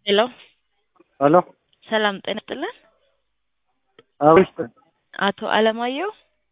ሄሎ ሄሎ ሰላም ጤና ይስጥልን። አውስት አቶ አለማየሁ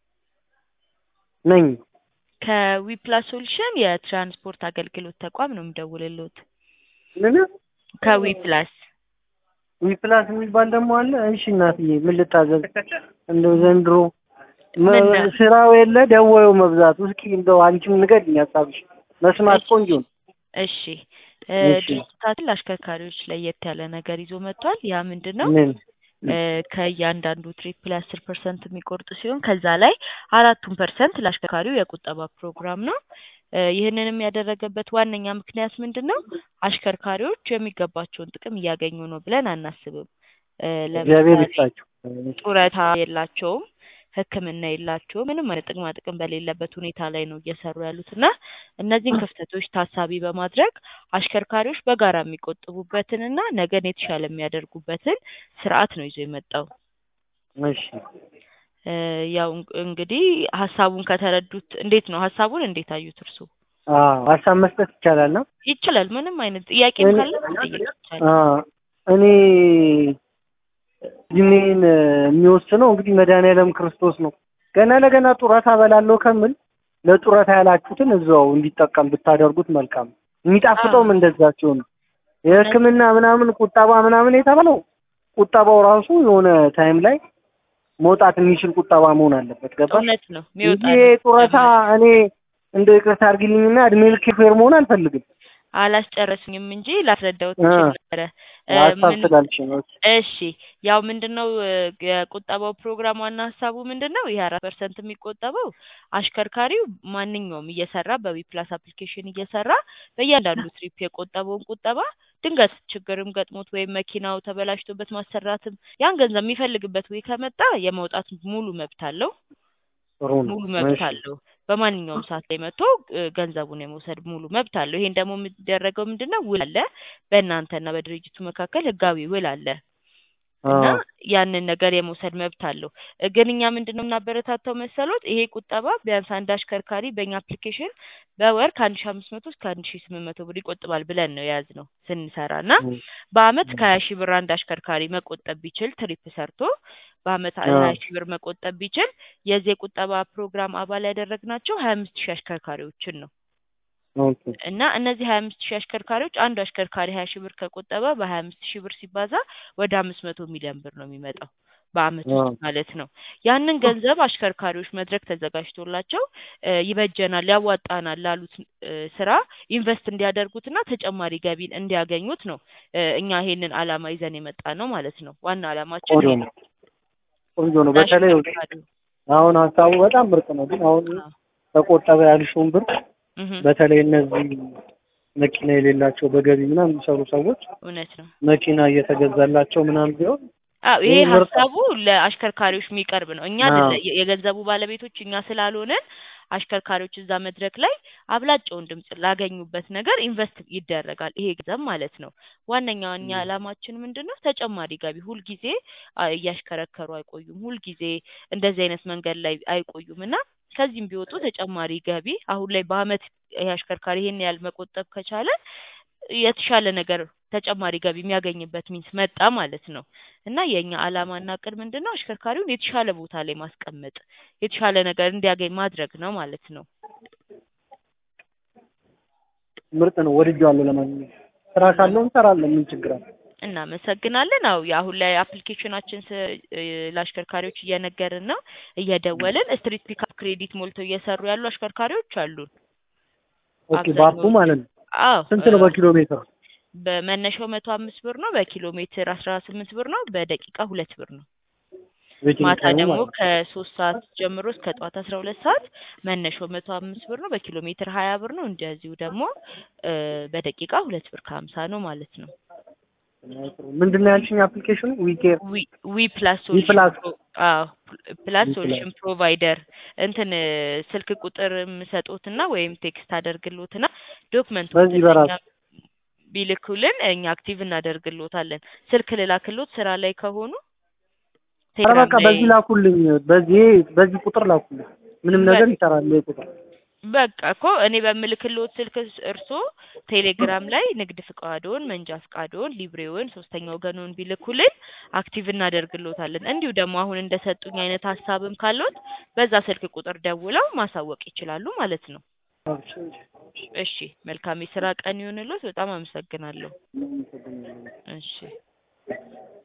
ነኝ። ከዊፕላስ ሶሉሽን የትራንስፖርት አገልግሎት ተቋም ነው የምደውልልዎት። ምን ከዊፕላስ ዊፕላስ የሚባል ደግሞ አለ? እሺ እናትዬ ምን ልታዘዝ? እንደው ዘንድሮ ስራው የለ ደወዩ መብዛቱ። እስኪ እንደው አንቺም ንገሪኝ ሀሳብሽ። መስማት ቆንጆ ነው። እሺ ድርጅታችን ለአሽከርካሪዎች ለየት ያለ ነገር ይዞ መጥቷል። ያ ምንድነው? ምን ከእያንዳንዱ ትሪፕ ላይ 10% የሚቆርጥ ሲሆን ከዛ ላይ 4% ለአሽከርካሪው የቁጠባ ፕሮግራም ነው። ይህንንም ያደረገበት ዋነኛ ምክንያት ምንድነው? አሽከርካሪዎች የሚገባቸውን ጥቅም እያገኙ ነው ብለን አናስብም። እግዚአብሔር ለምሳሌ ይስጣችሁ። ጡረታ የላቸውም፣ ሕክምና የላቸውም። ምንም አይነት ጥቅማ ጥቅም በሌለበት ሁኔታ ላይ ነው እየሰሩ ያሉት እና እነዚህን ክፍተቶች ታሳቢ በማድረግ አሽከርካሪዎች በጋራ የሚቆጥቡበትንና ነገን የተሻለ የሚያደርጉበትን ስርዓት ነው ይዞ የመጣው። እሺ ያው እንግዲህ ሀሳቡን ከተረዱት እንዴት ነው? ሀሳቡን እንዴት አዩት እርሱ? ሀሳብ መስጠት ይቻላል ነው? ይችላል። ምንም አይነት ጥያቄም ካለ መጠየቅ ይቻላል። እኔ እድሜን የሚወስነው እንግዲህ መድኃኒዓለም ክርስቶስ ነው። ገና ለገና ጡረታ እበላለሁ ከምል ለጡረታ ያላችሁትን እዛው እንዲጠቀም ብታደርጉት መልካም። የሚጣፍጠውም እንደዛ ሲሆን የሕክምና ምናምን ቁጠባ ምናምን የተባለው ቁጠባው ራሱ የሆነ ታይም ላይ መውጣት የሚችል ቁጠባ መሆን አለበት። ገባሽ? እውነት ነው የሚወጣ ይሄ ጡረታ እኔ እንደ ይቅርታ አድርጊልኝና እድሜ ልክ ፌር መሆን አልፈልግም። አላስጨረሱኝም እንጂ ላስረዳው ትችል ነበረ። እሺ ያው ምንድነው የቁጠባው ፕሮግራም ዋና ሀሳቡ ምንድነው? ይሄ 4% የሚቆጠበው አሽከርካሪው ማንኛውም እየሰራ በዊፕላስ አፕሊኬሽን እየሰራ በእያንዳንዱ ትሪፕ የቆጠበውን ቁጠባ ድንገት ችግርም ገጥሞት ወይም መኪናው ተበላሽቶበት ማሰራትም ያን ገንዘብ የሚፈልግበት ወይ ከመጣ የማውጣት ሙሉ መብት አለው። ሙሉ መብት አለው። በማንኛውም ሰዓት ላይ መጥቶ ገንዘቡን የመውሰድ ሙሉ መብት አለው። ይሄን ደግሞ የሚደረገው ምንድነው? ውል አለ። በእናንተና በድርጅቱ መካከል ህጋዊ ውል አለ እና ያንን ነገር የመውሰድ መብት አለው። ግን እኛ ምንድነው እናበረታታው መሰሎት? ይሄ ቁጠባ ቢያንስ አንድ አሽከርካሪ በእኛ አፕሊኬሽን በወር ከ1500 እስከ 1800 ብር ይቆጥባል ብለን ነው የያዝነው ስንሰራና በአመት ከ20 ሺህ ብር አንድ አሽከርካሪ መቆጠብ ቢችል ትሪፕ ሰርቶ በአመት 20 ሺህ ብር መቆጠብ ቢችል የዚህ ቁጠባ ፕሮግራም አባል ያደረግናቸው 25000 አሽከርካሪዎችን ነው። እና እነዚህ 25000 አሽከርካሪዎች አንዱ አሽከርካሪ 20 ሺህ ብር ከቆጠበ በ25000 ብር ሲባዛ ወደ 500 ሚሊዮን ብር ነው የሚመጣው በአመት ውስጥ ማለት ነው። ያንን ገንዘብ አሽከርካሪዎች መድረክ ተዘጋጅቶላቸው ይበጀናል፣ ያዋጣናል ላሉት ስራ ኢንቨስት እንዲያደርጉትና ተጨማሪ ገቢን እንዲያገኙት ነው እኛ ይሄንን አላማ ይዘን የመጣ ነው ማለት ነው። ዋና አላማችን ይሄ ነው። ቆንጆ ነው። በተለይ አሁን ሀሳቡ በጣም ምርጥ ነው። ግን አሁን ተቆጠበ ያልሽውን ብር በተለይ እነዚህ መኪና የሌላቸው በገቢ ምናምን የሚሰሩ ሰዎች እውነት ነው መኪና እየተገዛላቸው ምናምን ቢሆን ይሄ ሀሳቡ ለአሽከርካሪዎች የሚቀርብ ነው። እኛ የገንዘቡ ባለቤቶች እኛ ስላልሆነን አሽከርካሪዎች እዛ መድረክ ላይ አብላጫውን ድምጽ ላገኙበት ነገር ኢንቨስት ይደረጋል ይሄ ገንዘብ ማለት ነው። ዋነኛው እኛ አላማችን ምንድነው? ተጨማሪ ገቢ ሁልጊዜ እያሽከረከሩ አይቆዩም። ሁልጊዜ እንደዚህ አይነት መንገድ ላይ አይቆዩም እና ከዚህም ቢወጡ ተጨማሪ ገቢ አሁን ላይ በአመት አሽከርካሪ ይሄን ያህል መቆጠብ ከቻለ የተሻለ ነገር ተጨማሪ ገቢ የሚያገኝበት ሚንስ መጣ ማለት ነው። እና የኛ አላማና እቅድ ምንድነው? አሽከርካሪውን የተሻለ ቦታ ላይ ማስቀመጥ፣ የተሻለ ነገር እንዲያገኝ ማድረግ ነው ማለት ነው። ምርጥ ነው። ወድጄዋለሁ። ለማንኛውም ስራ ካለው እንሰራለን። ምን ችግር አለ? እናመሰግናለን። አሁን ላይ አፕሊኬሽናችን ለአሽከርካሪዎች እየነገርን ነው፣ እየደወልን ስትሪት ፒክአፕ ክሬዲት ሞልተው እየሰሩ ያሉ አሽከርካሪዎች አሉን። ኦኬ ባፑ ማለት ነው። ስንት ነው በኪሎ ሜትር? በመነሻው 105 ብር ነው። በኪሎ ሜትር 18 ብር ነው። በደቂቃ 2 ብር ነው። ማታ ደግሞ ከ3 ሰዓት ጀምሮ እስከ ጠዋት 12 ሰዓት መነሻው 105 ብር ነው። በኪሎ ሜትር 20 ብር ነው። እንደዚሁ ደግሞ በደቂቃ 2 ብር ከ50 ነው ማለት ነው። ምንድነው ያልሽኝ? አፕሊኬሽኑ ዊፕላስ ፕላስ ሶሉሽን ፕሮቫይደር እንትን ስልክ ቁጥር ምሰጦትና ወይም ቴክስት አደርግሎትና ዶክመንቱን ቢልኩልን እኛ አክቲቭ እናደርግሎታለን። ስልክ ልላክሎት ስራ ላይ ከሆኑ በቃ በዚህ ላኩልኝ። በዚህ ቁጥር ላኩልኝ። ምንም ነገር ይሰራል ቁጥር በቃ እኮ እኔ በምልክልዎት ስልክ እርሶ ቴሌግራም ላይ ንግድ ፍቃድዎን፣ መንጃ ፍቃድዎን፣ ሊብሬውን፣ ሶስተኛ ወገኑን ቢልኩልን አክቲቭ እናደርግልዎታለን። እንዲሁ ደግሞ አሁን እንደሰጡኝ አይነት ሀሳብም ካለዎት በዛ ስልክ ቁጥር ደውለው ማሳወቅ ይችላሉ ማለት ነው። እሺ እሺ መልካም የስራ ቀን ይሁንልዎት። በጣም አመሰግናለሁ። እሺ እሺ